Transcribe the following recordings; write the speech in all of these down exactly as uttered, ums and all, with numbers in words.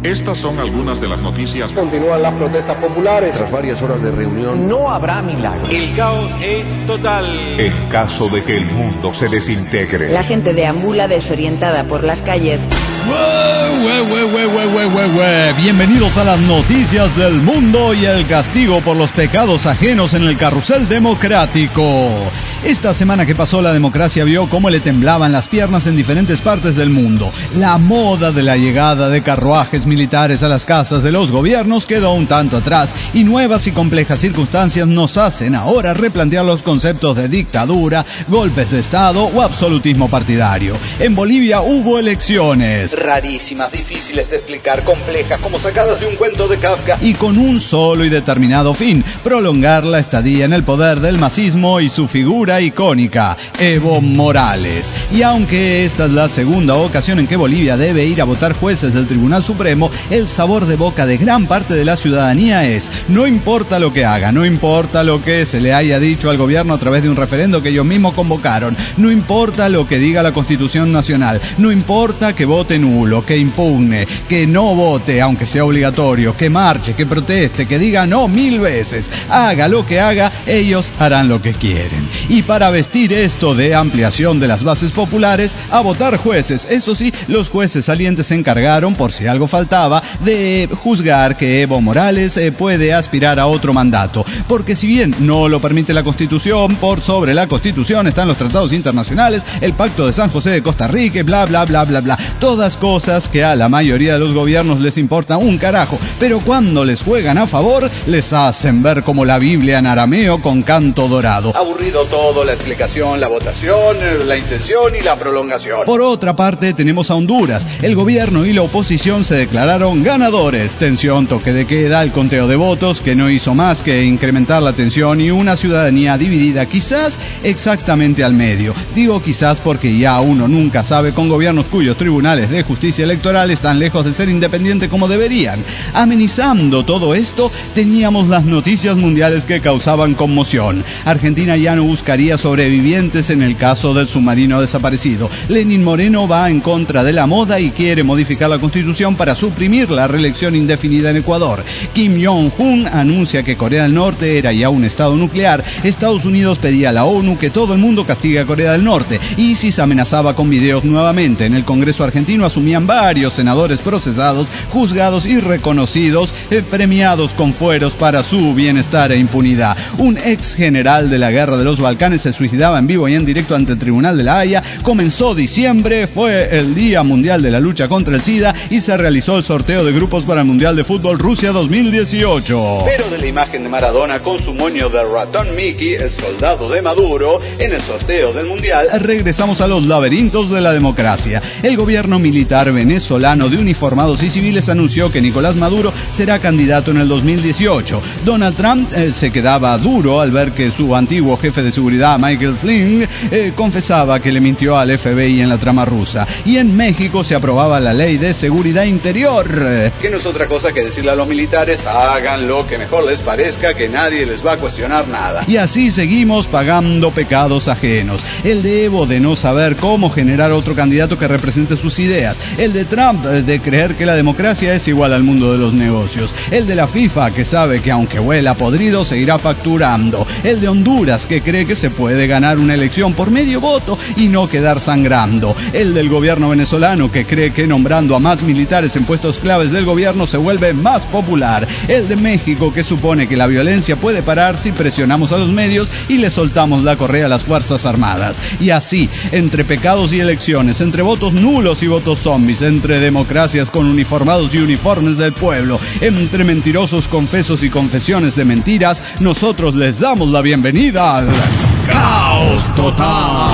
Estas son algunas de las noticias. Continúan las protestas populares. Tras varias horas de reunión, no habrá milagros. El caos es total. En caso de que el mundo se desintegre. La gente deambula desorientada por las calles. Ue, ue, ue, ue, ue, ue, ue. Bienvenidos a las noticias del mundo y el castigo por los pecados ajenos en el carrusel democrático. Esta semana que pasó, la democracia vio cómo le temblaban las piernas en diferentes partes del mundo. La moda de la llegada de carruajes militares a las casas de los gobiernos quedó un tanto atrás, y nuevas y complejas circunstancias nos hacen ahora replantear los conceptos de dictadura, golpes de Estado o absolutismo partidario. En Bolivia hubo elecciones. Rarísimas, difíciles de explicar, complejas, como sacadas de un cuento de Kafka, y con un solo y determinado fin: prolongar la estadía en el poder del masismo y su figura icónica, Evo Morales. Y aunque esta es la segunda ocasión en que Bolivia debe ir a votar jueces del Tribunal Supremo, el sabor de boca de gran parte de la ciudadanía es: no importa lo que haga, no importa lo que se le haya dicho al gobierno a través de un referendo que ellos mismos convocaron, no importa lo que diga la Constitución Nacional, no importa que vote nulo, que impugne, que no vote aunque sea obligatorio, que marche, que proteste, que diga no mil veces, haga lo que haga, ellos harán lo que quieren. Y para vestir esto de ampliación de las bases populares, a votar jueces. Eso sí, los jueces salientes se encargaron, por si algo faltaba, de juzgar que Evo Morales eh, puede aspirar a otro mandato. Porque si bien no lo permite la Constitución, por sobre la Constitución están los tratados internacionales, el Pacto de San José de Costa Rica, bla, bla, bla, bla, bla. Todas cosas que a la mayoría de los gobiernos les importa un carajo, pero cuando les juegan a favor, les hacen ver como la Biblia en arameo con canto dorado. Aburrido todo, la explicación, la votación, la intención y la prolongación. Por otra parte, tenemos a Honduras. El gobierno y la oposición se declararon ganadores. Tensión, toque de queda, el conteo de votos que no hizo más que incrementar la tensión y una ciudadanía dividida quizás exactamente al medio. Digo quizás porque ya uno nunca sabe con gobiernos cuyos tribunales de justicia electoral están lejos de ser independientes como deberían. Amenizando todo esto, teníamos las noticias mundiales que causaban conmoción. Argentina ya no buscaría sobrevivientes en el caso del submarino desaparecido. Lenín Moreno va en contra de la moda y quiere modificar la Constitución para suprimir la reelección indefinida en Ecuador. Kim Jong-un anuncia que Corea del Norte era ya un estado nuclear. Estados Unidos pedía a la ONU que todo el mundo castigue a Corea del Norte. ISIS amenazaba con videos nuevamente. En el Congreso argentino asumían varios senadores procesados, juzgados y reconocidos, eh, premiados con fueros para su bienestar e impunidad. Un ex general de la guerra de los Balcanes se suicidaba en vivo y en directo ante el Tribunal de la Haya. Comenzó diciembre, fue el Día Mundial de la Lucha contra el SIDA y se realizó el sorteo de grupos para el Mundial de Fútbol Rusia dos mil dieciocho. Pero de la imagen de Maradona con su moño de ratón Mickey, el soldado de Maduro, en el sorteo del Mundial, regresamos a los laberintos de la democracia. El gobierno militar venezolano de uniformados y civiles anunció que Nicolás Maduro será candidato en el dos mil dieciocho. Donald Trump eh, se quedaba duro al ver que su antiguo jefe de seguridad, Michael Flynn, eh, confesaba que le mintió al F B I en la trama rusa. Y en México se aprobaba la ley de seguridad interior, eh, que no es otra cosa que decirle a los militares: hagan lo que mejor les parezca, que nadie les va a cuestionar nada. Y así seguimos pagando pecados ajenos. El de Evo de no saber cómo generar otro candidato que represente sus ideas. El de Trump eh, de creer que la democracia es igual al mundo de los negocios. El de la FIFA que sabe que aunque huela podrido seguirá facturando. El de Honduras que cree que se puede ganar una elección por medio voto y no quedar sangrando. El del gobierno venezolano que cree que nombrando a más militares en puestos claves del gobierno se vuelve más popular. El de México que supone que la violencia puede parar si presionamos a los medios y le soltamos la correa a las Fuerzas Armadas. Y así, entre pecados y elecciones, entre votos nulos y votos zombies, entre democracias con uniformados y uniformes del pueblo, entre mentirosos confesos y confesiones de mentiras, nosotros les damos la bienvenida al Caos Total.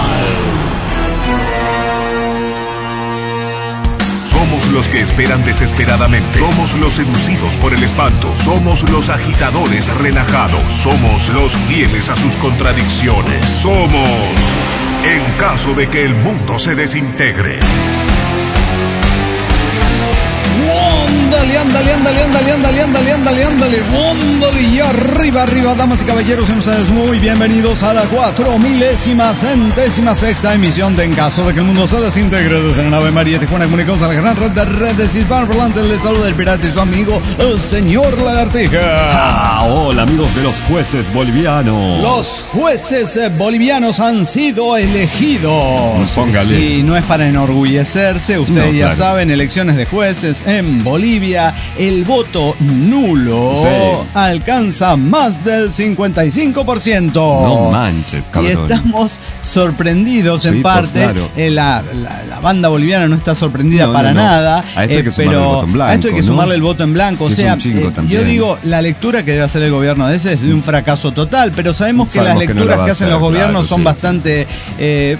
Somos los que esperan desesperadamente. Somos los seducidos por el espanto. Somos los agitadores relajados. Somos los fieles a sus contradicciones. Somos En Caso de que el mundo se desintegre. Ándale, ándale, ándale. ándale, ándale, ándale, ándale, ándale, ándale, ándale, y arriba, arriba, damas y caballeros, sean ustedes muy bienvenidos a la cuatro milésima centésima sexta emisión de En Caso de que el Mundo se Desintegre desde la nave María Tijuana. Comunicados a la gran red de redes hispanoparlantes. Les saluda el pirata y su amigo, el señor Lagartija. Ah, hola amigos de los jueces bolivianos. Los jueces eh, bolivianos han sido elegidos. Póngale. Sí, no es para enorgullecerse, ustedes No, ya claro. saben, elecciones de jueces en Bolivia, el voto nulo Sí. alcanza más del cincuenta y cinco por ciento. No manches, Y cabrón. estamos sorprendidos en Sí, parte. pues, claro. Eh, la, la, la banda boliviana no está sorprendida No, para no, no. nada. A esto hay que sumarle pero el voto en blanco, a esto hay que ¿no? sumarle el voto en blanco. O Que es sea, un chingo eh, también. yo digo, la lectura que debe hacer el gobierno de ese es de un fracaso total, pero sabemos que Sabemos las que no la lecturas va a que hacen hacer, los gobiernos claro, son sí, bastante eh,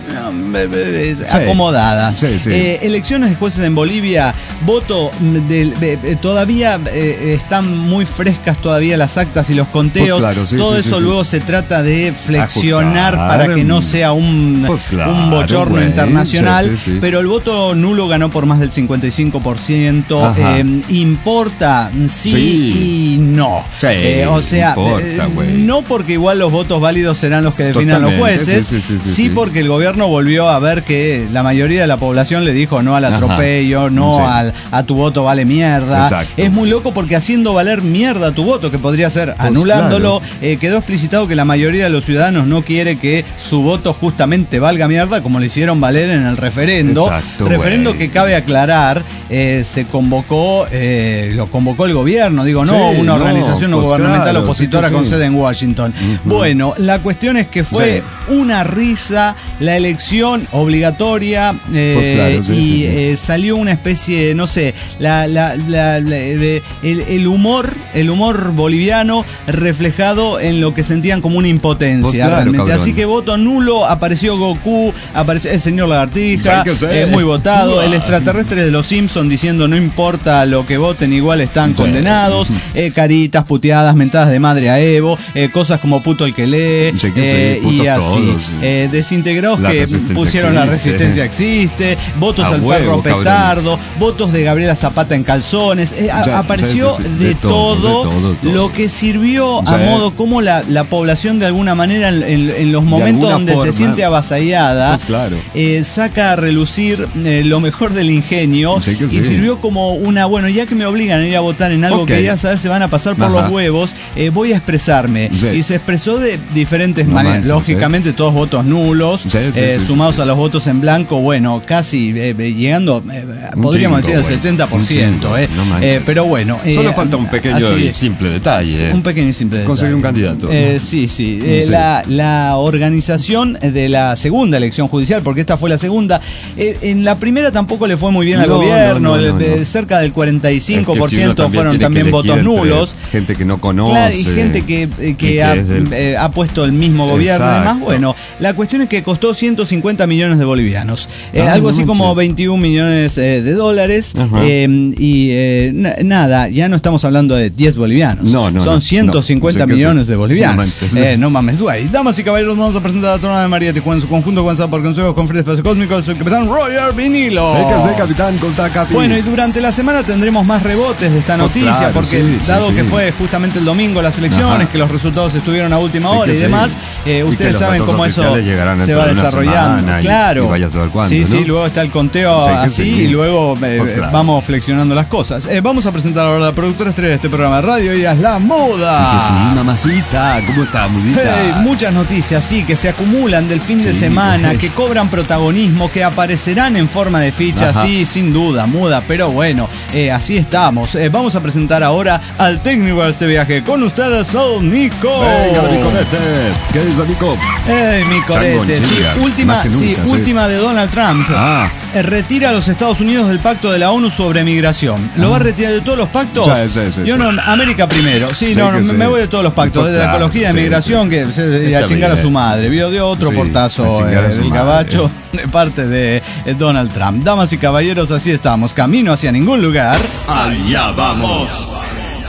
eh, Sí. acomodadas. Sí, sí. Eh, elecciones de jueces en Bolivia, voto del, de, de- todavía eh, están muy frescas todavía las actas y los conteos. Pues claro, sí, Todo sí, eso sí, luego sí. se trata de flexionar Ajustar. para que no sea un, Pues claro, un bochorno güey. internacional, Sí, sí, sí. pero el voto nulo ganó por más del cincuenta y cinco por ciento. Ajá. Eh, importa sí, Sí. y no. Sí, Eh, o sea, importa, eh, güey. no porque igual los votos válidos serán los que definan los Totalmente, jueces, sí, sí, sí, sí, sí sí. porque el gobierno volvió a ver que la mayoría de la población le dijo no al Ajá. atropello, no Sí. al a tu voto vale mierda. Exacto. Es muy loco porque haciendo valer mierda tu voto, que podría ser anulándolo, claro. eh, quedó explicitado que la mayoría de los ciudadanos no quiere que su voto justamente valga mierda, como lo hicieron valer en el referendo. Exacto, referendo güey. que cabe aclarar, eh, se convocó, eh, lo convocó el gobierno, digo, no Sí, una no, organización no pues gubernamental claro, opositora sí que con sí. sede en Washington. Ujú. Bueno, la cuestión es que fue una risa la elección obligatoria, eh, Pues claro, sí, y sí, sí. eh, salió una especie, no sé, la, la, la- la- eh, el, el humor, el humor boliviano reflejado en lo que sentían como una impotencia. Pues claro, realmente. cabrón. Así que voto nulo, apareció Goku, apareció el señor Lagartija, Sí que sí. eh, muy votado, Uah. el extraterrestre de los Simpsons diciendo no importa lo que voten, igual están Sí. condenados, eh, caritas, puteadas, mentadas de madre a Evo, eh, cosas como puto el que lee, Sí que sí, eh, y putos así, todos, sí. eh, desintegrados La que resistencia pusieron la existe. resistencia existe, votos A al huevo, perro cabrones. petardo, votos de Gabriela Zapata en calzones, eh, a- Sí, apareció sí, sí, sí, de, de todo, todo, de todo, todo. lo que sirvió a Sí. modo como la, la población de alguna manera en, en- en los De momentos alguna donde forma. se siente avasallada, Pues claro. eh, saca a relucir eh, lo mejor del ingenio Sí que y sí. sirvió como una, bueno, ya que me obligan a ir a votar en algo Ok. que ya saber se van a pasar por Ajá. los huevos, eh, voy a expresarme. Sí. Y se expresó de diferentes No maneras. manches, Lógicamente todos votos nulos, Sí, sí, eh, sí, sumados sí, a los votos en blanco, bueno, casi eh, eh, llegando, eh, Un podríamos chingo, decir al güey. setenta por Un ciento. chingo, Eh, no manches. Eh, pero bueno. eh, Solo falta un pequeño así y es. simple detalle. eh. Un pequeño y simple Conseguir un detalle. candidato. Eh, sí, sí. Eh, Sí. La, la organización de la segunda elección judicial, porque esta fue la segunda, eh, en la primera tampoco le fue muy bien al No, gobierno, no, no, el- no, eh, no. cerca del cuarenta y cinco por Es que si uno ciento fueron tiene también que votos elegir entre nulos. Gente que no conoce. Claro, y gente que, eh, que y que ha, es el- eh, ha puesto el mismo gobierno. Exacto. Además, bueno, la cuestión es que costó ciento cincuenta millones de bolivianos. Eh, Ah, algo no así como manches. veintiún millones eh, de dólares. Ajá. eh, y eh, na- nada, ya no estamos hablando de diez bolivianos. No, no, Son no, ciento cincuenta no, sé que millones sí. de bolivianos. No manches. Eh, no mames, güey. Damas y caballeros, vamos a presentar a la Trona de María Tijuana en su conjunto, comenzado por consejos con Free Espacio Cósmico, es el capitán Roger Vinilo. Sí que sí, capitán, Costa Capi. Bueno, y durante la semana tendremos más rebotes de esta Pues noticia, claro, porque sí, sí, dado sí. que fue justamente el domingo las elecciones, Ajá. que los resultados estuvieron a última Sí hora que y sí. demás, eh, Y que ustedes los saben datos cómo eso oficiales llegarán se dentro va de una desarrollando. semana y- Claro. y vaya a saber cuándo, sí, sí, ¿no? luego está el conteo Sí que así sí. y luego eh, Pues claro. vamos flexionando las cosas. Eh, vamos a presentar ahora a la productora estrella de este programa de radio, ella es La Moda. Sí que sí, mamacita. ¿Cómo está, mudita? Hey, muchas noticias, sí, que se acumulan del fin de Sí, semana, güey. que cobran protagonismo, que aparecerán en forma de ficha, Ajá. sí, sin duda, muda, pero bueno, eh, así estamos. Eh, vamos a presentar ahora al técnico de este viaje. Con ustedes, el Nico. Venga, mi corete. ¿Qué dice, Nico? Hey, mi corete. Sí, Chango, última, más que sí, nunca, sí. última de Donald Trump. Ah. Eh, Retira a los Estados Unidos del pacto de la ONU sobre migración. ¿Lo va a retirar de todos los pactos? Sí, sí, sí, Yo sí. no, América primero. Sí, Sí, no, no, que me sí. me voy de todos los pactos. Pues Desde la claro, ecología de sí, migración, sí, que sí. se, y a Está chingar a bien. su madre. Vio de otro Sí, portazo a chingar eh, a su del madre. gabacho de parte de eh, Donald Trump. Damas y caballeros, así estamos. Camino hacia ningún lugar. Allá vamos.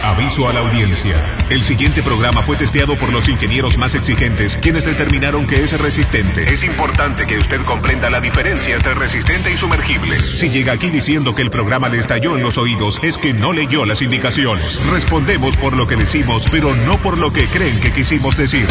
Aviso a la audiencia. El siguiente programa fue testeado por los ingenieros más exigentes, quienes determinaron que es resistente. Es importante que usted comprenda la diferencia entre resistente y sumergible. Si llega aquí diciendo que el programa le estalló en los oídos, es que no leyó las indicaciones. Respondemos por lo que decimos, pero no por lo que creen que quisimos decir.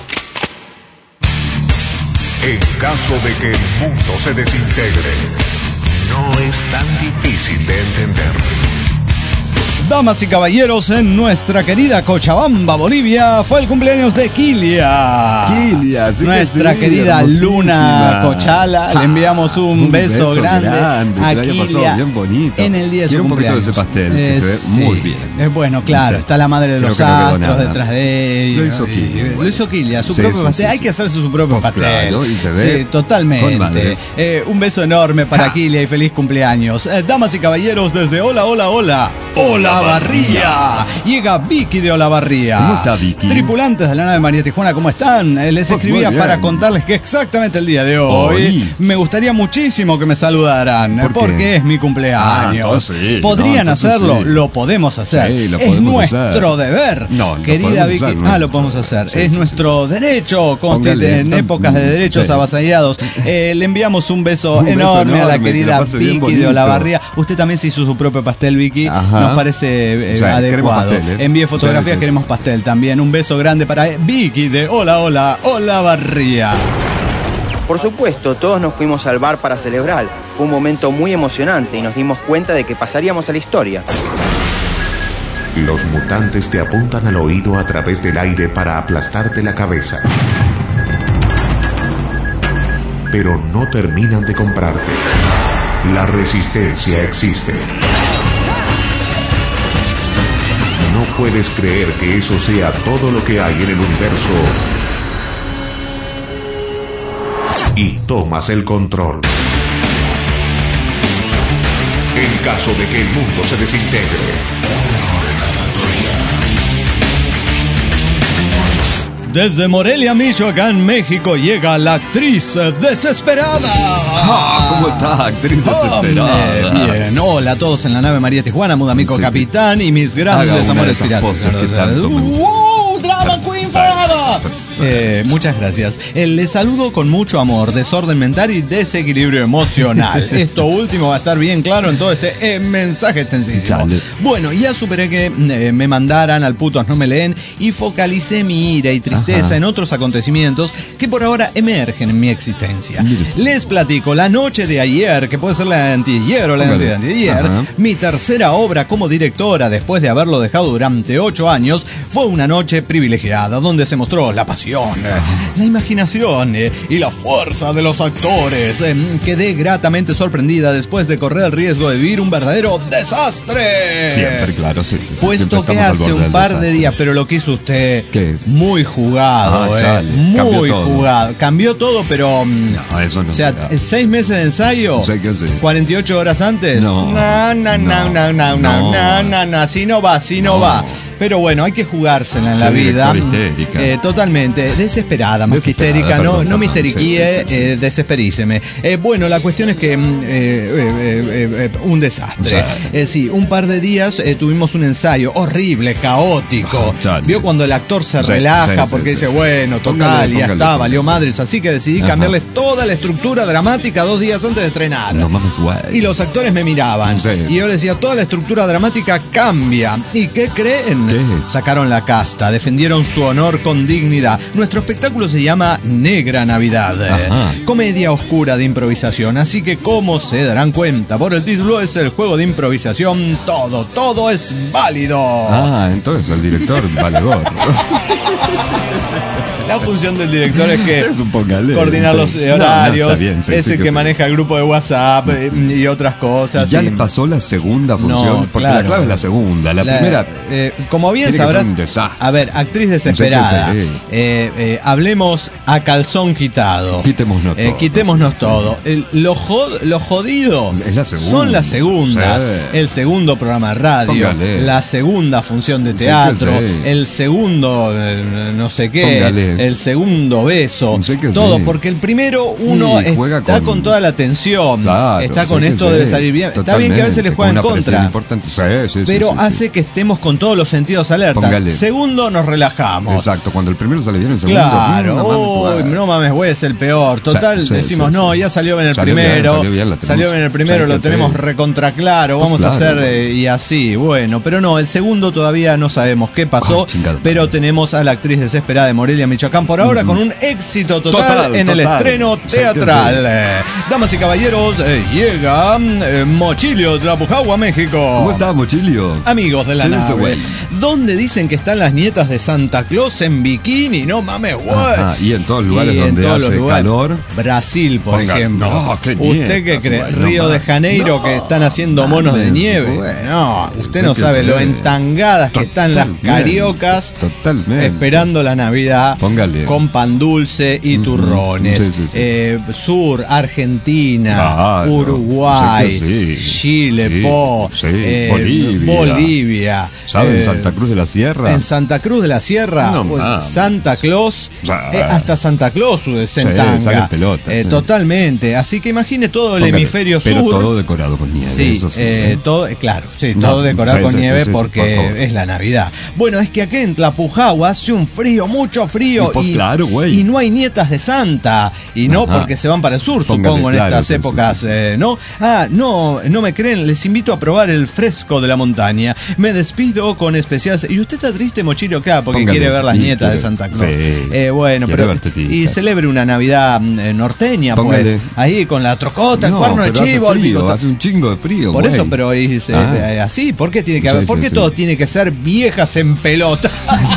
En caso de que el mundo se desintegre, no es tan difícil de entender. Damas y caballeros, en nuestra querida Cochabamba, Bolivia, fue el cumpleaños de Kilia. Kilia, sí nuestra que sí, querida Luna Cochala. Le enviamos un, un beso, beso grande, grande a que haya pasado Kilia bien bonito. en el día de Quiero su un poquito cumpleaños. de ese pastel, que Eh, se ve sí. muy bien. Eh, bueno, claro, Sí. está la madre de Creo los que no quedó astros nada. detrás de ella. Lo hizo Kilia, Lo bueno. hizo Kilia, su Sí, propio sí, pastel. sí, Hay sí. que hacerse su propio Pues pastel. claro, y se ve sí, totalmente. con madres. Eh, un beso enorme para Ja. Kilia y feliz cumpleaños. Eh, damas y caballeros, desde Hola, Hola, Hola, Olavarría. Llega Vicky de Olavarría. ¿Cómo está Vicky? Tripulantes de la nave María Tijuana, ¿cómo están? Eh, Les Pues escribía muy bien. para contarles que exactamente el día de hoy Hoy. me gustaría muchísimo que me saludaran. ¿Por qué? Porque es mi cumpleaños. Ah, entonces sí, ¿Podrían no, entonces hacerlo? sí. Lo podemos hacer. Sí, lo es podemos nuestro hacer. deber. No, lo querida podemos Vicky. hacer, ¿no? Ah, lo podemos hacer. Sí, es sí, nuestro derecho. Conste, Póngale, en tan- épocas de derechos sí. avasallados. Eh, le enviamos un beso, Un beso enorme, a la enorme, que querida la pase bien Vicky de bonito. Olavarría. Usted también se hizo su propio pastel, Vicky. Ajá. Nos parece eh, Sí, queremos adecuado. pastel, ¿eh? Envíe fotografías, Sí, sí, queremos sí. pastel también. Un beso grande para Vicky de Hola, Hola, Olavarría. Por supuesto, todos nos fuimos al bar para celebrar. Fue un momento muy emocionante y nos dimos cuenta de que pasaríamos a la historia. Los mutantes te apuntan al oído a través del aire para aplastarte la cabeza. Pero no terminan de comprarte. La resistencia existe. No puedes creer que eso sea todo lo que hay en el universo. Y tomas el control. En caso de que el mundo se desintegre. Desde Morelia, Michoacán, México, llega la actriz desesperada. Ah, ¿cómo está, actriz desesperada? Hombre, bien, hola a todos en la nave María Tijuana, Mudamico Sí. Capitán y mis grandes Haga una amores de esas piratas. poses que tanto me gustan. ¡Uh! ¡Drama Queen forever! Eh, muchas gracias. Eh, les saludo con mucho amor, desorden mental y desequilibrio emocional. Esto último va a estar bien claro en todo este eh, mensaje extensísimo. Chale. Bueno, ya superé que eh, me mandaran al putos no me leen y focalicé mi ira y tristeza Ajá. en otros acontecimientos que por ahora emergen en mi existencia. Mire usted. Les platico, la noche de ayer, que puede ser la de anteayer o la de Póngale. anteayer, Ajá. mi tercera obra como directora después de haberlo dejado durante ocho años, fue una noche privilegiada donde se mostró la pasión, eh, la imaginación eh, y la fuerza de los actores. Eh, quedé gratamente sorprendida después de correr el riesgo de vivir un verdadero desastre. Siempre, claro, sí. sí, sí, Puesto siempre que estamos al hace borde un del par de desastre. días, pero lo que hizo usted, ¿Qué? muy jugado, Ah, eh, chale, cambió muy todo. jugado. Cambió todo, pero... mm, No, eso no o sea, será. seis meses de ensayo, Sé que sí. cuarenta y ocho horas antes. No, no, no, no, no, no, no, no. no, no, no, así no va, así no, No. va. Pero bueno, hay que jugársela en la Qué vida. directora histérica. Eh, totalmente, desesperada, más que Desesperada, histérica, no, perdón, no me perdón, histeriquíe, sí, sí, sí, sí. eh, desesperíceme. Eh, bueno, la cuestión es que mm, eh, eh, eh, eh, un desastre. Sí. Eh, sí, un par de días eh, tuvimos un ensayo horrible, caótico. Chale. Vio cuando el actor se Sí, relaja sí, porque sí, dice, sí. bueno, total, Póngale, ya póngale, está, póngale. valió madres. Así que decidí Ajá. cambiarles toda la estructura dramática dos días antes de estrenar. No mames, güey. Y los actores me miraban. Sí. Y yo les decía, toda la estructura dramática cambia. ¿Y qué creen? ¿Qué? Sacaron la casta, defendieron su honor con dignidad. Nuestro espectáculo se llama Negra Navidad. Ajá. Comedia oscura de improvisación. Así que, como se darán cuenta por el título, es el juego de improvisación. Todo, todo es válido. Ah, entonces el director vale gorro. La función del director es que Es un póngale, coordinar sí. los No, no, horarios, está bien, sí, es sí el que que sí. maneja el grupo de WhatsApp eh, y otras cosas. ¿Ya y- le pasó la segunda función? No, Porque claro. la clave es la segunda. La, La- primera... eh, como bien tiene que ser sabrás, un desastre. a ver, actriz desesperada. Sí, sí. Eh, eh, hablemos a calzón quitado. Quitémonos Eh, todo. quitémonos Sí, todo. El- lo, jod- lo jodido Es la segunda. son las segundas. Sí. El segundo programa de radio, Póngale. la segunda función de Sí que teatro, sí. el segundo eh, no sé qué, Póngale. el segundo beso, Sé que todo, sí. porque el primero uno Sí, juega está con- con toda la tensión, Claro, está sé con que esto sí. debe salir bien, está bien que a veces le Totalmente, juega en con una presión contra, importante. Sí, sí, sí, pero sí, sí. hace que estemos con todos los sentidos alertas. Póngale. Segundo, nos relajamos. Exacto, cuando el primero sale bien, el segundo. Claro, mm, no mames, uy, jugar. no mames, güey, es el peor. Total, Sí, sí, decimos, sí, no, sí. ya salió bien el Salió bien, primero. salió bien, la tenemos. salió bien el primero, Sí, lo que tenemos sí. recontra claro. Pues Vamos a claro. hacer eh, y así. Bueno, pero no, el segundo todavía no sabemos qué pasó. Ah, chingada. Pero tenemos a la actriz desesperada de Morelia, Michoacán, por ahora con un éxito total, Total, en el total. estreno Sí, que teatral. sí. Eh, Damas y caballeros, eh, llega eh, Mochilio, Tlapujahua, México. ¿Cómo está, Mochilio? Amigos de la ¿Qué es ese nave, güey? ¿dónde dicen que están las nietas de Santa Claus en bikini? No mames, güey. Ajá, y en todos los lugares Y en donde todos los hace lugares. calor. Brasil, por Ponga- ejemplo. no, qué ¿Usted qué nietas, cree? güey, no Río de mames. Janeiro, No, que están haciendo monos de mames, nieve. güey. No, usted Sí no que sabe sí. lo entangadas que están las Totalmente, cariocas Totalmente. esperando la Navidad. Póngale. Con pan dulce y Ujú. turrones. Sí, sí, sí. Eh, sur, Argentina, Claro, Uruguay, sé que sí. Chile, Sí, po, sí, eh, Bolivia. Bolivia. ¿Sabe? eh, En Santa Cruz de la Sierra. En Santa Cruz de la Sierra, No pues, mames. Santa Claus, O sea, eh, hasta Santa Claus se sí, entanga. sale en pelota, Eh, sí. Totalmente. Así que imagine todo el Póngale, hemisferio pero sur. todo decorado con nieve. Sí, eso sí. eh, todo, eh, claro, sí, No, todo decorado sí, con sí, nieve sí, sí, por porque favor. es la Navidad. Bueno, es que aquí en Tlapujahua hace un frío, mucho frío. Y pues claro, güey. y no hay nietas de Santa. Y no Ajá. porque se van para el sur, Póngale, supongo, en claro, estas sí, sí, épocas, sí. eh, ¿no? Ah, no, no me creen, les invito a probar el fresco de la montaña. Me despido con especial. ¿Y usted está triste, Mochilio, acá? Porque Póngale, quiere ver las y nietas de quiere- Santa Claus. sí, Eh, bueno, quiere pero. ver tetitas. Y celebre una Navidad mm, eh, norteña, Póngale. pues. Ahí con la trocota, el No, cuerno de pero hace chivo, el frío, bigotón. hace un chingo de frío, Por güey. eso, pero y se- Ah. eh, así, ¿por qué tiene que haber? Sí, ¿Por sí, qué sí. todo tiene que ser viejas en pelota?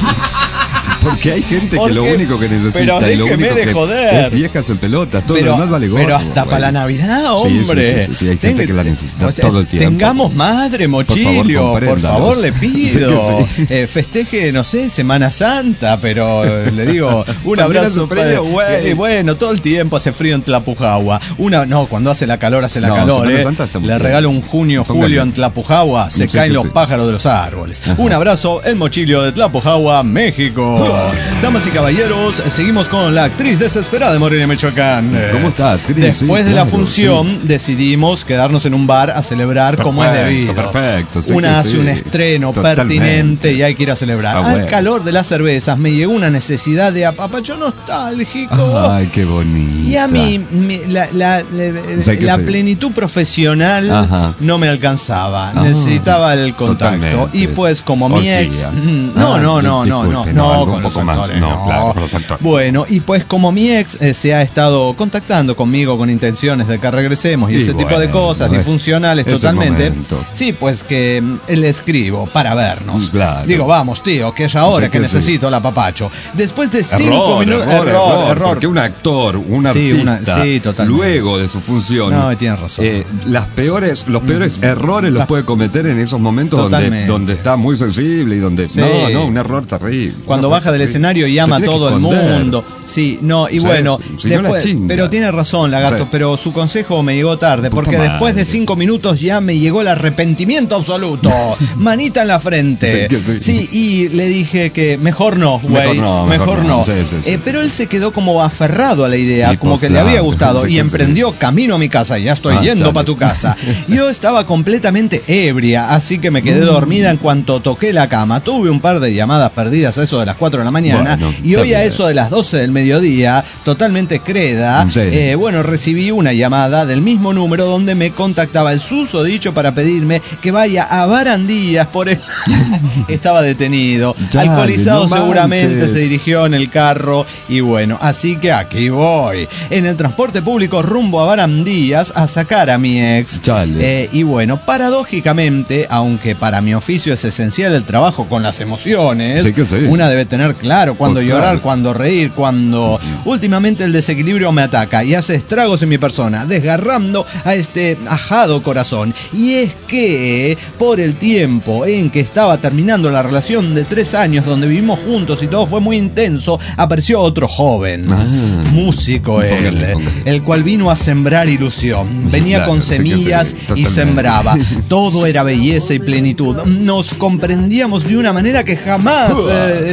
Porque hay gente que lo Porque- único que necesita pero y lo déjeme único de que joder. es viejas en pelotas, todo pero, lo demás vale gorro. pero hasta güey. para la Navidad, Sí, sí, hombre. sí, sí, sí, hay gente Tenga- que la necesita o sea, todo el tiempo. Tengamos madre, Mochilio, por favor, compréndanos. le Sí pido. que sí. Eh, festeje, no sé, Semana Santa, pero eh, le digo, un También abrazo. hace frío, pa- güey. eh, bueno, todo el tiempo hace frío en Tlapujahua. Una, no, cuando hace la calor, hace la No, calor. Semana eh. Santa está muy Le bien. regalo un junio, Póngale. julio en Tlapujahua, se Sí caen que los sí. pájaros de los árboles. Un abrazo, el Mochilio de Tlapujahua, México. Damas y caballeros, seguimos con la actriz desesperada de Morelia, Michoacán. ¿Cómo está, actriz? Después Sí, de la claro, función, decidimos quedarnos en un bar a celebrar como es debido. Perfecto, sé Una que hace sí. un estreno Totalmente. pertinente y hay que ir a celebrar. Ah, Al bueno. calor de las cervezas me llegó una necesidad de apapacho nostálgico. Ay, qué bonito. Y a mí mi- la, la- la- Sé que la sí. plenitud profesional Ajá. no me alcanzaba. Ah, Necesitaba el contacto. totalmente. Y pues como mi Orgía. ex... mm, No, Ah, no, no, no, no, disculpe, no, algo con un los poco más. actores, No, claro, con los actores. Bueno, y pues como mi ex eh, se ha estado contactando conmigo con intenciones de que regresemos y, Y ese tipo de bueno, cosas, es- disfuncionales es el totalmente. momento. Sí, pues que mm, le escribo para vernos. Claro. Digo, vamos, tío, que es ahora Sé que, que sí. necesito el apapacho. Después de cinco Error, minutos. error, error, porque un actor, un Sí, una- artista, sí, totalmente. luego de su función, No, tiene razón. eh, las peores, los peores errores los Las- puede cometer en esos momentos donde, Totalmente. donde está muy sensible y donde Sí. no, no, un error terrible. Cuando Un error baja del terrible. escenario y Se ama a tiene que todo el esconder. mundo. Sí, no, y O sea, bueno, si no la después- chinga. pero tiene razón, Lagarto, Sí. pero su consejo me llegó tarde, Puta porque después de madre. cinco minutos ya me llegó el arrepentimiento absoluto. Manita en la frente. Sí, que sí. y le dije que mejor no, güey. Mejor no, mejor mejor no. no. Sí, sí, sí, Eh, sí. pero él se quedó como aferrado a la idea, Y como pues que le claro, había gustado, sí que y sí. emprendió camino a mi casa. Ya estoy Ah, yendo chale. para tu casa. Yo estaba completamente ebria, así que me Mm. quedé dormida en cuanto toqué la cama. Tuve un par de llamadas perdidas a eso de las cuatro de la mañana. Bueno, y está hoy a bien. eso de las doce del mediodía, totalmente creda, Sí. eh, bueno, recibí una llamada del mismo número donde me contactaba el susodicho para pedirme que vaya a Barandillas por el... Estaba detenido. Dale, Alcoholizado no seguramente manches. se dirigió en el carro y bueno, así que aquí voy. En el transporte público rumbo a Barandillas a sacar a mi ex. Chale. Eh, y bueno, paradójicamente, aunque para mi oficio es esencial el trabajo con las emociones, Sí que sí. una debe tener claro cuándo Pues llorar, claro. cuándo reír, cuando... Últimamente el desequilibrio me ataca y hace estragos en mi persona, desgarrando a este ajado corazón. Y es que por el tiempo en que estaba terminando la relación de tres años donde vivimos juntos y todo fue muy intenso, apareció otro joven, Ah. músico él, Póngale, póngale. el cual vino a sembrar ilusión. Venía Claro, con sí que sí, semillas y totalmente. sembraba. Todo era belleza y plenitud. Nos comprendíamos de una manera que jamás eh, esperábamos.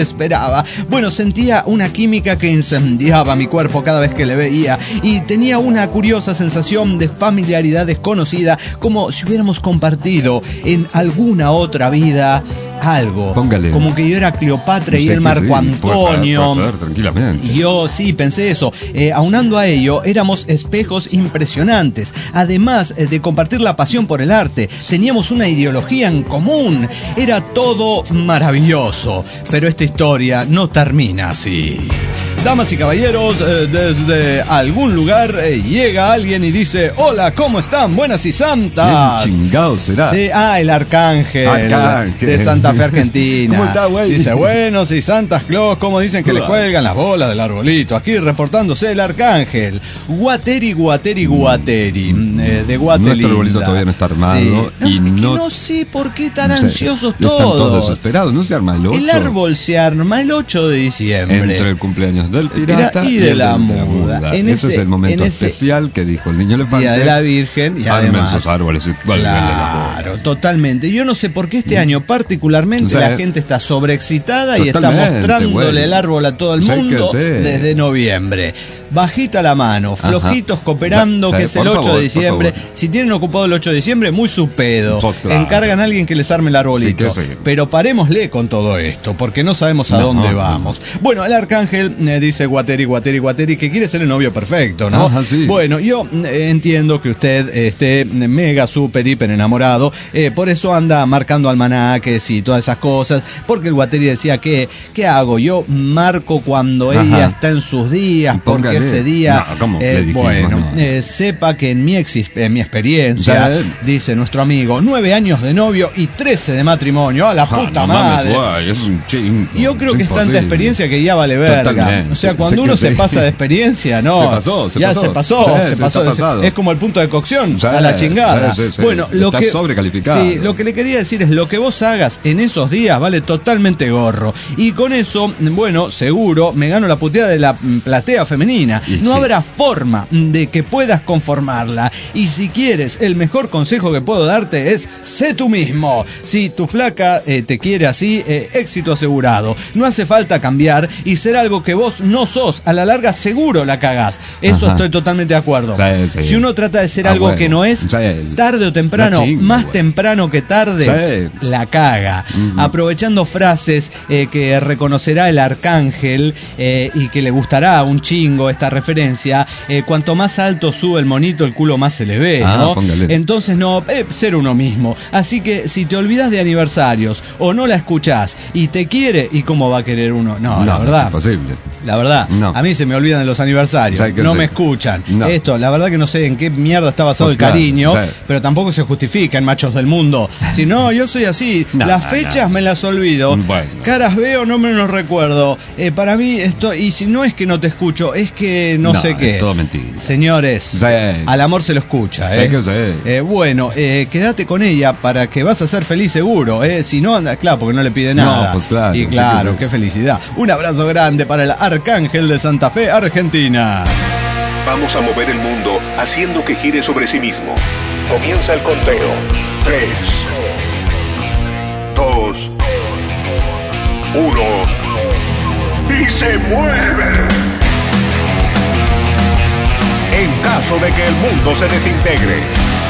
gustaba. Bueno, sentía una química que incendiaba mi cuerpo cada vez que le veía y tenía una curiosa sensación de familiaridad desconocida, como si hubiéramos compartido en alguna otra vida algo. Póngale. Como que yo era Cleopatra No y sé él que Marco sí, Antonio. puede ser, puede ser, tranquilamente. Y yo sí pensé eso. Eh, aunando a ello, éramos espejos impresionantes. Además eh, de compartir la pasión por el arte, teníamos una ideología en común. Era todo maravilloso. Pero esta historia no termina así. Damas y caballeros, eh, desde algún lugar eh, llega alguien y dice: hola, ¿cómo están? Buenas y santas. ¿Quién chingado será? Sí, ah, el arcángel, Arcángel. de Santa Fe, Argentina. ¿Cómo está, güey? Dice: buenos y Santas Claus, ¿cómo dicen que le cuelgan las bolas del arbolito? Aquí reportándose el arcángel. Guateri, Guateri, Guateri. Eh, de Guatelinda. Nuestro arbolito todavía no está armado. Sí. Y no, no, no sé por qué tan no sé, ansiosos están todos. todos desesperados, no se arma el ocho. El árbol se arma el ocho de diciembre. Entre el cumpleaños del pirata y y, de el la de muda. En ese, ese- es el momento en ese especial que dijo el niño elefante. Día de la Virgen y Armen además. esos árboles y cuélguenle las Claro, bolas. totalmente. Yo no sé por qué este año particularmente O sea, la gente está sobreexcitada y está totalmente, mostrándole güey. el árbol a todo el O sea, hay que mundo hacer. desde noviembre. Bajita la mano, Ajá. flojitos cooperando, O sea, que es el por ocho favor, de por diciembre. favor. Si tienen ocupado el ocho de diciembre, muy su pedo. Pues claro. Encargan a alguien que les arme el arbolito. Sí, que sí. Pero parémosle con todo esto, porque no sabemos a No, dónde no. vamos. Bueno, el arcángel eh, dice Guateri, Guateri, Guateri, que quiere ser el novio perfecto, ¿no? Ajá, sí. Bueno, yo eh, entiendo que usted eh, esté mega, súper, hiper enamorado. eh, por eso anda marcando almanaques y todas esas cosas. Porque el Guateri decía que, ¿qué hago? Yo marco cuando Ajá. ella está en sus días, porque Póngale. ese día, No, ¿cómo? eh, Le dijimos, bueno, no. eh, sepa que en mi, exis- en mi experiencia, Ya. dice nuestro amigo, nueve años de novio y trece de matrimonio. A la Ah, puta no mames, madre. guay, es un chingo. Yo creo es que es tanta imposible. experiencia que ya vale verga. Totalmente. O sea, Sé cuando que uno se sí. pasa de experiencia, no. Se pasó, se ya pasó. se pasó, Sí, se se pasó. está Es, pasado. es como el punto de cocción, Sí, a la chingada. sí, sí, sí. Bueno, lo Está que sobrecalificado. Sí, lo que le quería decir es lo que vos hagas en esos días vale totalmente gorro. Y con eso, bueno, seguro me gano la puteada de la mm, platea femenina. Y no sí. habrá forma de que puedas conformarla. Y si quieres, el mejor consejo que puedo darte es sé tú mismo. Si tu flaca eh, te quiere así, eh, éxito asegurado. No hace falta cambiar y ser algo que vos no sos. A la larga seguro la cagás. Eso Ajá. estoy totalmente de acuerdo. Sí, sí. Si uno trata de ser Ah, algo bueno. que no es, Sí. tarde o temprano, La chinga, más güey. temprano que tarde, Sí. la caga. Ujú. Aprovechando frases eh, que reconocerá el arcángel eh, y que le gustará un chingo esta referencia, eh, cuanto más alto sube el monito, el culo más se le ve, Ah, ¿no? póngale. Entonces no, eh, ser uno mismo. Así que si te olvidas de aniversarios o no la escuchás y te quiere, ¿y cómo va a querer uno? No, la No, verdad. es imposible. La verdad, No. a mí se me olvidan de los aniversarios, Sí, que no sí. me escuchan. No. Esto, la verdad que no sé en qué mierda está basado Pues el claro, cariño, sí. pero tampoco se justifica en machos del mundo. Si no, yo soy así, No, las no, fechas no. me las olvido, Bueno. caras veo, no me los recuerdo. Eh, para mí esto, y si no es que no te escucho, es que no, No, sé qué. es todo mentira. Señores, Sí. al amor se lo escucha, Sí ¿eh? que sí. Eh, bueno, eh, quédate con ella para que vas a ser feliz seguro, ¿eh? Si no, anda, claro, porque no le pide No, nada. pues claro, Y sí que claro, sí. qué felicidad. Un abrazo grande para el Arcángel de Santa Fe, Argentina. Vamos a mover el mundo haciendo que gire sobre sí mismo. Comienza el conteo. Tres, dos, uno. Y se mueve. En caso de que el mundo se desintegre.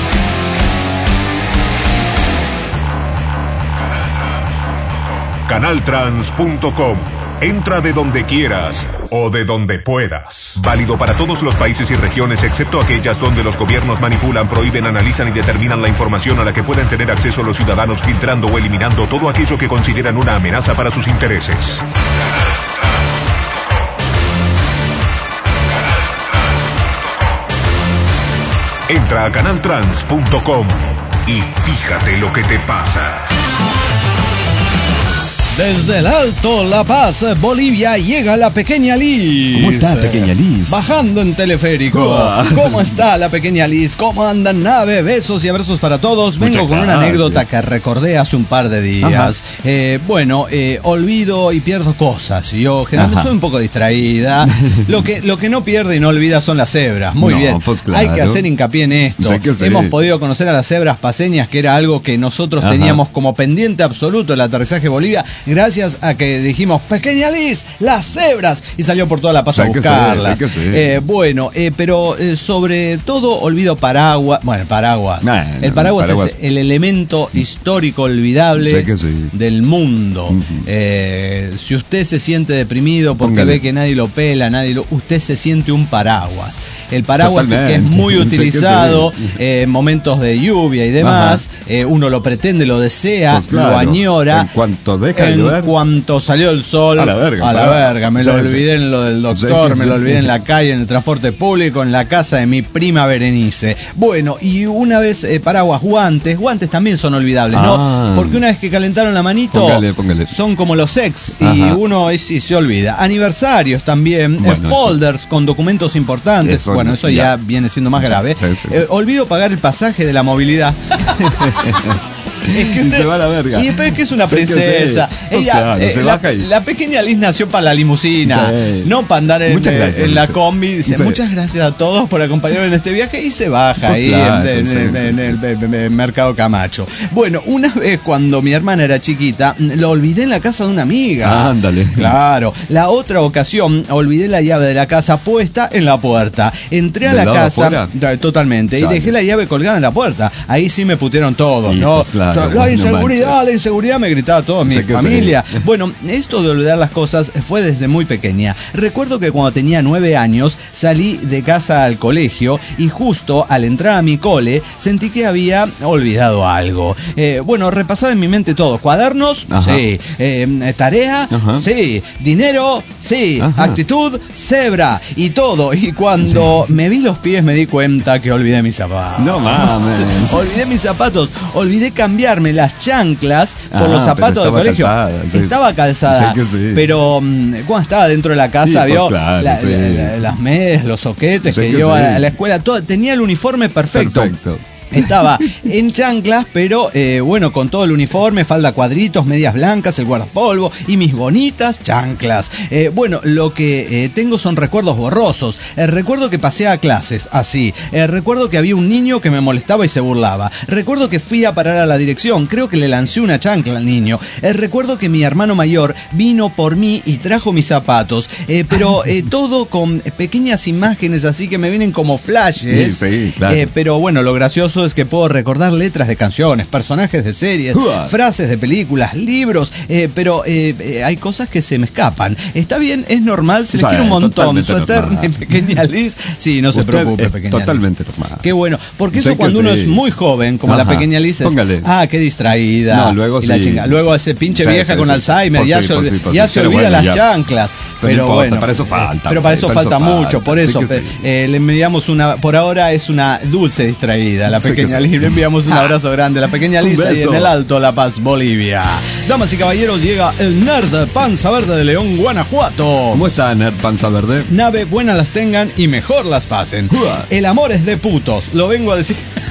Canaltrans punto com. Entra de donde quieras o de donde puedas. Válido para todos los países y regiones excepto aquellas donde los gobiernos manipulan, prohíben, analizan y determinan la información a la que pueden tener acceso los ciudadanos, filtrando o eliminando todo aquello que consideran una amenaza para sus intereses. Entra a canaltrans punto com y fíjate lo que te pasa. Desde el Alto La Paz, Bolivia, llega la pequeña Liz. ¿Cómo está, pequeña Liz? Bajando en teleférico. Uah. ¿Cómo está la pequeña Liz? ¿Cómo anda nave? Besos y abrazos para todos. Vengo Muchas con una gracias. anécdota que recordé hace un par de días. Eh, bueno, eh, olvido y pierdo cosas. Yo generalmente Ajá. soy un poco distraída. lo, que, lo que no pierde y no olvida son las cebras. Muy No, bien. pues claro. Hay que hacer hincapié en esto. Sí que sí. Hemos podido conocer a las cebras paseñas, que era algo que nosotros Ajá. teníamos como pendiente absoluto el aterrizaje Bolivia. gracias a que dijimos, Pequeña Liz, las cebras, y salió por toda la paz a buscarlas. Sí, sí. Eh, bueno, eh, pero eh, sobre todo olvido paraguas. Bueno, el paraguas. Nah, no, el paraguas, paraguas es el elemento histórico olvidable sí sí. del mundo. Uh-huh. eh, si usted se siente deprimido porque Póngale. ve que nadie lo pela, nadie lo, usted se siente un paraguas. El paraguas es que es muy utilizado sí. eh, en momentos de lluvia y demás. Eh, uno lo pretende, lo desea, pues claro, lo añora. En cuanto deja de En llover, cuanto salió el sol, a la verga. A la verga. Me sí, lo olvidé sí. en lo del doctor, sí, me sí. lo olvidé en la calle, en el transporte público, en la casa de mi prima Berenice. Bueno, y una vez eh, paraguas, guantes. Guantes también son olvidables, ah. ¿no? Porque una vez que calentaron la manito, póngale, póngale. son como los ex. Ajá. Y uno sí se olvida. Aniversarios también. Bueno, eh, folders sí. con documentos importantes. Eso, bueno, eso ya, ya viene siendo más grave. Sí, sí, sí. Eh, olvido pagar el pasaje de la movilidad. Es que usted, y se va a la verga. Y después que es una princesa. Sí, Ella, claro, eh, la, la pequeña Liz nació para la limusina, sí. no para andar en, gracias, en la combi. Dice, sí. muchas gracias a todos por acompañarme en este viaje y se baja pues ahí claro, en, sí, en, sí, en, sí. en el, el, el Mercado Camacho. Bueno, una vez cuando mi hermana era chiquita, lo olvidé en la casa de una amiga. Ándale. Claro. La otra ocasión, olvidé la llave de la casa puesta en la puerta. Entré a la casa, totalmente, claro. y dejé la llave colgada en la puerta. Ahí sí me putieron todos, y ¿no? Pues claro. O sea, la inseguridad, la inseguridad, me gritaba toda mi familia. Sí. Bueno, esto de olvidar las cosas fue desde muy pequeña. Recuerdo que cuando tenía nueve años salí de casa al colegio y justo al entrar a mi cole sentí que había olvidado algo. Eh, bueno, repasaba en mi mente todo. Cuadernos, Ajá. sí. Eh, tarea, Ajá. sí. Dinero, sí. Ajá. Actitud, cebra y todo. Y cuando sí. me vi los pies me di cuenta que olvidé mis zapatos. No mames. Olvidé mis zapatos. Olvidé cambiarme las chanclas por ah, los zapatos del colegio. Calzada, sí. Estaba calzada. Sí sí. Pero um, cuando estaba dentro de la casa, sí, vio pues claro, la, sí. la, la, las medias, los soquetes sí que, que llevo sí. a la escuela, todo, tenía el uniforme perfecto. Perfecto. Estaba en chanclas, pero eh, bueno, con todo el uniforme, falda cuadritos, medias blancas, el guardapolvo y mis bonitas chanclas. Eh, bueno, lo que eh, tengo son recuerdos borrosos. Eh, recuerdo que pasé a clases, así. Eh, recuerdo que había un niño que me molestaba y se burlaba. Recuerdo que fui a parar a la dirección, creo que le lancé una chancla al niño. Eh, recuerdo que mi hermano mayor vino por mí y trajo mis zapatos. Eh, pero eh, todo con pequeñas imágenes así que me vienen como flashes. Sí, sí, claro. Eh, pero bueno, lo gracioso es que puedo recordar letras de canciones, personajes de series, uh. frases de películas, libros, eh, pero eh, eh, hay cosas que se me escapan. Está bien, es normal, se les quiere un montón. Su eterna y pequeña Liz, sí, no se Usted preocupe, pequeña totalmente Liz. Normal. Qué bueno, porque eso cuando uno sí. es muy joven, como Ajá. la pequeña Liz, es, Póngale. ah, qué distraída. No, luego y sí. la chinga. Luego ese pinche sí, vieja sí, con sí, Alzheimer, sí, ya, sí, se, sí, ya sí, se olvida bueno, las ya. chanclas. Pero, pero bueno, para eso falta. Pero para eso para falta eso mucho, falta. por eso sí sí. eh, le enviamos una, por ahora es una dulce distraída, la pequeña Liz, le enviamos un abrazo grande, la pequeña Liz ahí en el Alto La Paz, Bolivia. Damas y caballeros, llega el Nerd Panza Verde de León, Guanajuato. ¿Cómo está, Nerd Panza Verde? Nave, buenas las tengan y mejor las pasen. Uah. El amor es de putos, lo vengo a decir.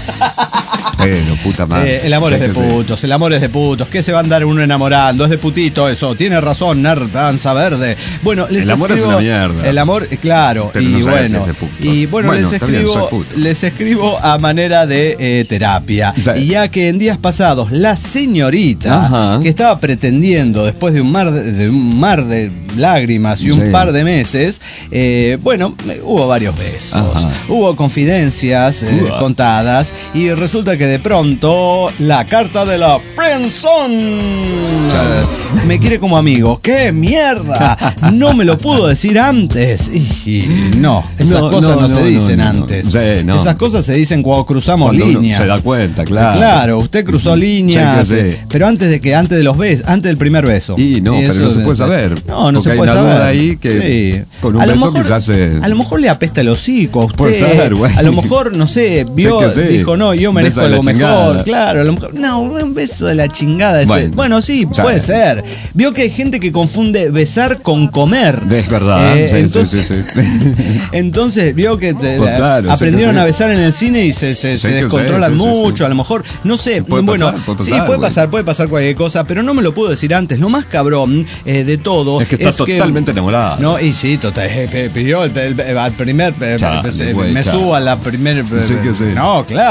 Bueno, puta madre. Sí, el amor sí, es de putos, sí. el amor es de putos. ¿Qué se va a andar uno enamorando? Es de putito eso. Tiene razón, Nerd Panza Verde. Bueno, les el amor escribo, es una mierda. El amor, claro. Pero y no bueno, si es de y bueno, bueno, les escribo, bien, les escribo a manera de eh, terapia. Sí. Y ya que en días pasados la señorita Ajá. que estaba pretendiendo después de un mar de, de un mar de lágrimas y un sí. par de meses, eh, bueno, hubo varios besos, Ajá. hubo confidencias eh, contadas y resulta que de pronto la carta de la friendzone me quiere como amigo. ¡Qué mierda! No me lo pudo decir antes. Y no, esas no, cosas no, no, no se no, dicen no, no, antes. No. Sí, no. Esas cosas se dicen cuando cruzamos cuando líneas. Se da cuenta, claro. Claro, usted cruzó líneas, sí, sí. pero antes de que antes de los besos, antes del primer beso. Y no, y pero no se puede saber. No, no se puede hay una saber. Duda ahí que sí. con un a beso lo mejor, quizás se... a lo mejor le apesta el hocico a usted. Puede ser, güey. A lo mejor, no sé, vio, sí. dijo, no, yo merezco algo mejor. Claro, a lo mejor, no, un beso de la chingada. Bueno, bueno sí, ya puede es. ser. Vio que hay gente que confunde besar con comer. Es verdad. Eh, sí, entonces, sí, sí, sí. entonces vio que te, pues claro, aprendieron sí, a besar en el cine y se, se, se descontrolan sí, sí, mucho. Sí, sí. A lo mejor, no sé, puede bueno, pasar, puede pasar, sí, puede güey. pasar, puede pasar cualquier cosa, pero no me lo puedo decir antes. Lo más cabrón eh, de todo es que está es totalmente que, enamorada. No, y sí, total, eh, pidió el, el, el, al primer, Chale, eh, güey, me chale. subo a la primer. Sí que sí. No, claro.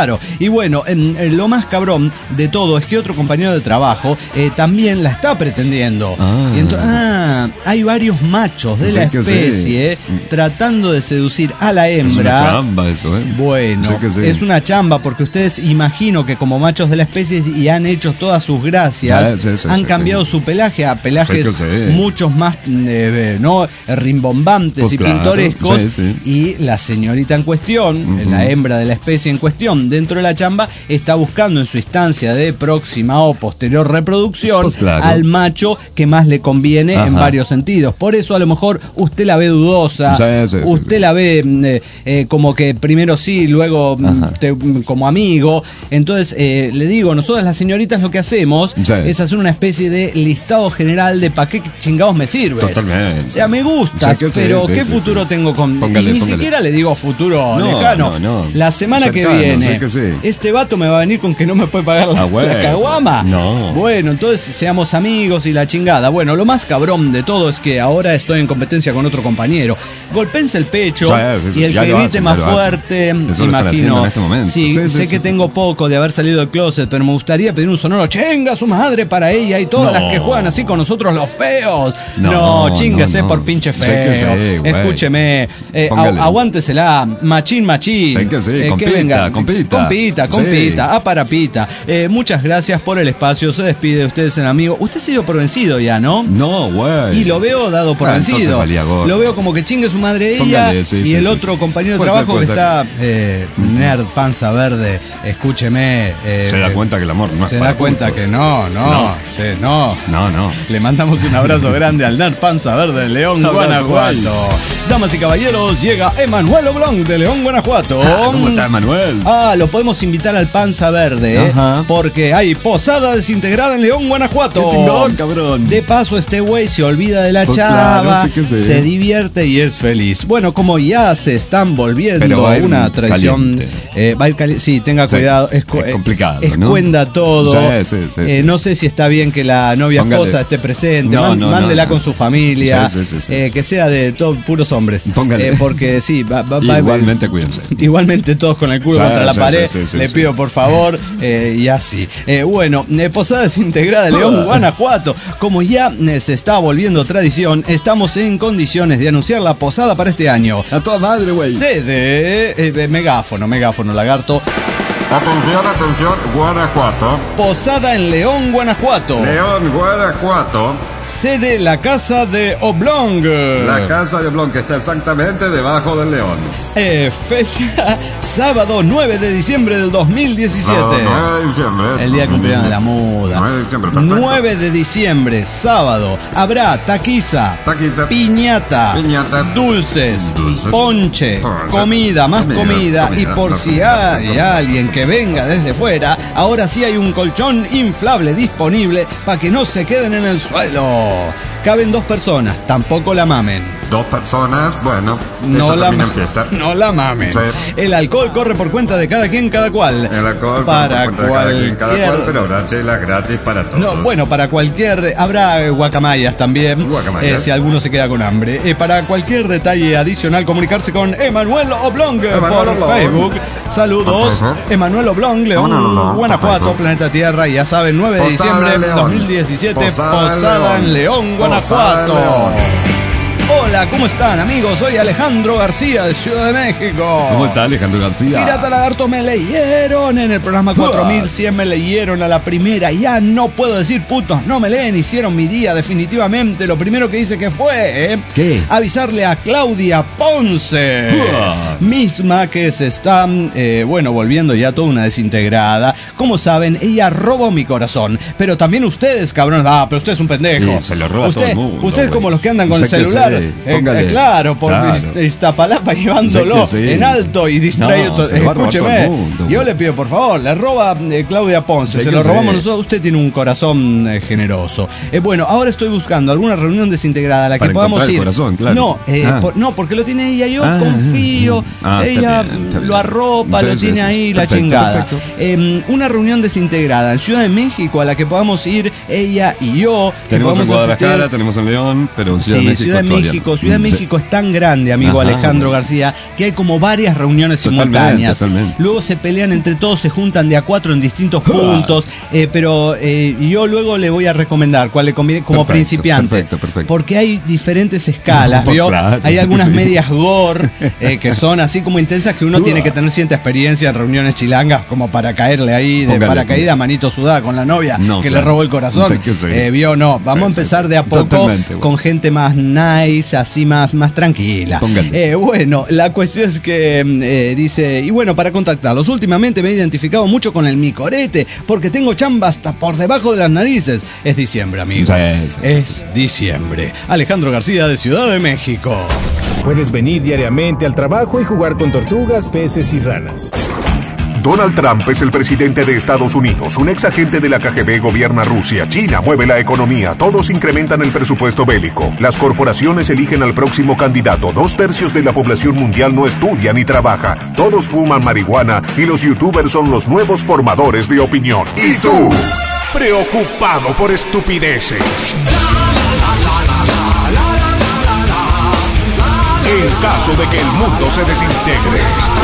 Claro, y bueno, en, en lo más cabrón de todo es que otro compañero de trabajo eh, también la está pretendiendo. Ah. Y entonces, ah, hay varios machos de Sí, la que especie sí. tratando de seducir a la hembra. Es una chamba eso, ¿eh? Bueno, Sí que sí. es una chamba porque ustedes imagino que como machos de la especie y han hecho todas sus gracias, Sí, sí, sí, han sí, cambiado sí. su pelaje a pelajes Sí que sí. muchos más eh, no rimbombantes Pues y claro, pintorescos, sí, sí. y la señorita en cuestión, Ujú. la hembra de la especie en cuestión dentro de la chamba, está buscando en su instancia de próxima o posterior reproducción Pues claro. al macho que más le conviene Ajá. en varios sentidos. Por eso a lo mejor usted la ve dudosa, Sí, sí, sí, usted sí. la ve eh, eh, como que primero sí, luego mm, Ajá. te- mm, como amigo. Entonces, eh, le digo, nosotras las señoritas lo que hacemos Sí. es hacer una especie de listado general de para qué chingados me sirve. Totalmente. O sea, me gustas, Sí que sí, pero sí, ¿qué sí, futuro sí. tengo con...? Póngale, y ni póngale. siquiera le digo futuro No, lejano. no, no. La semana Cercano, que viene, sí que sí. este vato me va a venir con que no me puede pagar la, Ah, bueno. la caguama. No. Bueno, entonces seamos amigos y la chingada. Bueno, lo más cabrón de todo es que ahora estoy en competencia con otro compañero. Golpense el pecho Sí, sí, sí, y el ya que lo grite hacen, más ya lo hacen. fuerte, Eso lo están imagino. haciendo en este momento. Sí, Sí, sí, sé sí, que sí. tengo poco de haber salido del closet, pero me gustaría pedir un sonoro chenga su madre para ella y todas No. las que juegan así con nosotros los feos. No, No, chingase no, no. por pinche Sí feo. que sí, güey. Escúcheme, eh, Póngale. agu- aguántesela, machín, machín. Sí que sí, Eh, compita, que venga. compita. Compita, Sí. compita, a parapita. Eh, muchas gracias por el espacio, se despide de ustedes el amigo. Usted se dio por vencido ya, ¿no? No, güey. Y lo veo dado por Ah, entonces vencido. valía gorro. Lo veo como que chingue su madre ella Póngale, sí, y sí, el sí, otro sí. compañero de Puede trabajo ser, que puede está eh, nerd, panza verde, escúcheme. eh, Se da cuenta que el amor no es Se para da cuenta juntos. que no, no, No. sí, no. No, no. Le mandamos un abrazo grande al nerd panza verde de León, Abrazo, Guanajuato. Damas y caballeros, llega Emanuel Oblong de León, Guanajuato. ¿Cómo está, Manuel? Ah, lo podemos invitar al panza verde, ¿eh? Ajá. Porque hay posada desintegrada en León, Guanajuato. ¡Qué chingón, cabrón! De paso, este güey se olvida de la Pues chava, claro, sí que sí. se divierte y es feliz. Bueno, como ya se están volviendo Pero va a ir una tradición, caliente. eh, va a ir cali- sí, tenga Sí, cuidado, es, cu- es complicado, es ¿no? cuenda todo. Sí, sí, sí, Eh, sí. no sé si está bien que la novia Póngale. esposa esté presente, No, man- no, no, mándela no. con su familia, Sí, sí, sí, sí. eh, que sea de todos puros hombres. Póngale. Eh, porque sí, va, va- va- Igualmente cuídense. Igualmente todos con el culo Sí, contra la sí, pared, sí, sí, sí, le sí. pido por favor, eh, y así. Eh, bueno, eh, Posada Desintegrada de León, Guanajuato. Como ya eh, se está volviendo tradición, estamos en condiciones de anunciar la posada para este año. A toda madre, güey. Sede, eh, de megáfono, megáfono, lagarto. Atención, atención, Guanajuato. Posada en León, Guanajuato. León, Guanajuato. Sede la casa de Oblong. La casa de Oblong que está exactamente debajo del León. Eh, fecha sábado nueve de diciembre del dos mil diecisiete. Sábado nueve de diciembre. El día de cumpleaños de la muda. nueve de diciembre, perfecto. nueve de diciembre, sábado. Habrá taquiza, Taquiza. piñata, Piñata. dulces, Dulces. ponche, Ponche. comida, más comida. Comida, y comida, por más si comida, hay comida. alguien que venga desde fuera, ahora sí hay un colchón inflable disponible para que no se queden en el suelo. Caben dos personas, tampoco la mamen. Dos personas, bueno, No esto la, termina en ma- fiesta. no la mamen. Sí. El alcohol corre por cuenta de cada quien, cada cual. El alcohol para por cuenta de cada quien, cada cualquier- cual, pero habrá chelas gratis para todos. No, bueno, para cualquier... Habrá guacamayas también, Guacamayas. eh, si alguno se queda con hambre. Eh, para cualquier detalle adicional, comunicarse con Emanuel Oblong eh, Emanuel por Oblong. Facebook. Saludos. Por Facebook. Emanuel Oblong, León, Emanuel Oblong, por Guanajuato, Facebook. Planeta Tierra. Ya saben, nueve de Posada diciembre en de León. dos mil diecisiete, Posada en Posada en León, León. Guanajuato. Posada en León. Hola, ¿cómo están, amigos? Soy Alejandro García de Ciudad de México. ¿Cómo está Alejandro García? Pirata Lagarto, me leyeron en el programa cuatro mil cien, me leyeron a la primera. Ya no puedo decir putos, no me leen, hicieron mi día definitivamente. Lo primero que hice que fue ¿eh? ¿Qué? avisarle a Claudia Ponce, Uah. misma que se está, eh, bueno, volviendo ya toda una desintegrada. Como saben, ella robó mi corazón, pero también ustedes, cabrones. Ah, pero usted es un pendejo. Sí, se lo roba a usted, todo el mundo, Ustedes güey. como los que andan con Sé el que celular. sí. Eh, Póngale. eh, claro, por Claro. Ist- Iztapalapa llevándolo Sé que sí. en alto y distraído. No, to- se lo va a robar Escúcheme, todo el mundo, yo güey. le pido por favor, le roba eh, Claudia Ponce, Sé se que lo sí. robamos nosotros. Usted tiene un corazón eh, generoso. Eh, bueno, ahora estoy buscando alguna reunión desintegrada a la que Para podamos encontrar ir. el corazón, claro. No, eh, Ah. por- no, porque lo tiene ella. Yo Ah, confío. ah, está ella bien, está bien. lo arropa, Sí, lo sí, tiene sí. ahí, la Perfecto, chingada. perfecto. Eh, una reunión desintegrada en Ciudad de México a la que podamos ir ella y yo. que Tenemos en podamos Guadalajara, asistir. tenemos en León, pero en Ciudad Sí, de México Ciudad de actualmente México, Ciudad de Sí. México es tan grande, amigo Ajá. Alejandro García, que hay como varias reuniones Totalmente, simultáneas. totalmente. Luego se pelean entre todos, se juntan de a cuatro en distintos puntos, eh, pero eh, yo luego le voy a recomendar cuál le conviene como Perfecto, principiante. perfecto, perfecto. Porque hay diferentes escalas, Pues ¿vio? claro, hay sí, algunas sí. medias gore eh, que son así como intensas que uno tiene que tener cierta experiencia en reuniones chilangas como para caerle ahí de Póngale, paracaídas, póngale. manito sudada con la novia No, que claro. le robó el corazón. Sí que sí. Eh, ¿Vio? No, vamos Sí, a sí, empezar sí. de a poco Totalmente, bueno. con gente más nice, así más, más tranquila. Póngale. Eh, bueno, la cuestión es que eh, dice, y bueno, para contactarlos, últimamente me he identificado mucho con el micorete, porque tengo chamba hasta por debajo de las narices. Es diciembre, amigo. Sí, sí. Es diciembre. Alejandro García de Ciudad de México. Puedes venir diariamente al trabajo y jugar con tortugas, peces y ranas. Donald Trump es el presidente de Estados Unidos. Un ex agente de la K G B gobierna Rusia. China mueve la economía. Todos incrementan el presupuesto bélico. Las corporaciones eligen al próximo candidato. Dos tercios de la población mundial no estudia ni trabaja. Todos fuman marihuana y los youtubers son los nuevos formadores de opinión. ¿Y tú? Preocupado por estupideces. En caso de que el mundo se desintegre.